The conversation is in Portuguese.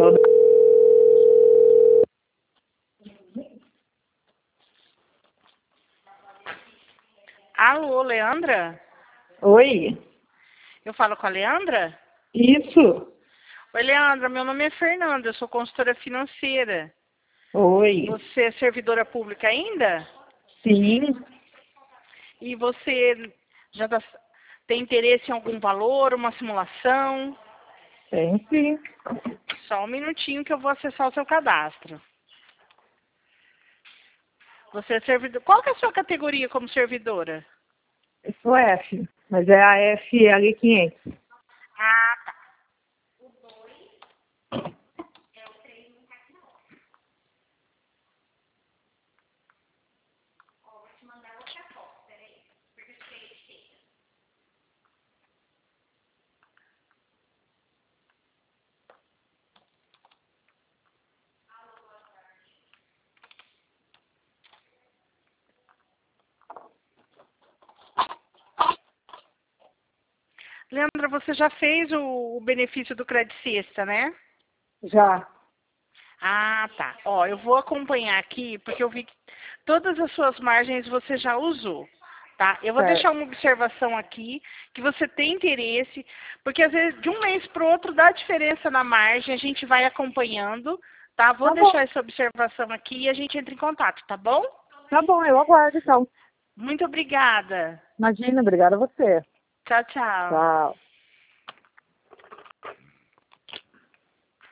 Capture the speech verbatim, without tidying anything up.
Alô? Alô, Leandra? Oi? Eu falo com a Leandra? Isso? Oi, Leandra, meu nome é Fernanda, eu sou consultora financeira. Oi? Você é servidora pública ainda? Sim? E você já tá- tem interesse em algum valor, uma simulação? Tem sim. Só um minutinho que eu vou acessar o seu cadastro. Você é servidor. Qual que é a sua categoria como servidora? Eu sou F, mas é a F L quinhentos. Ah, tá. Leandra, você já fez o, o benefício do Credit Sexta, né? Já. Ah, tá. Ó, eu vou acompanhar aqui, porque eu vi que todas as suas margens você já usou, tá? Eu vou deixar Certo. uma observação aqui, que você tem interesse, porque às vezes de um mês para o outro dá diferença na margem, a gente vai acompanhando, tá? Vou Tá bom. deixar essa observação aqui e a gente entra em contato, tá bom? Tá bom, eu aguardo então. Muito obrigada. Imagina, obrigada a você. Tchau, tchau. Tchau.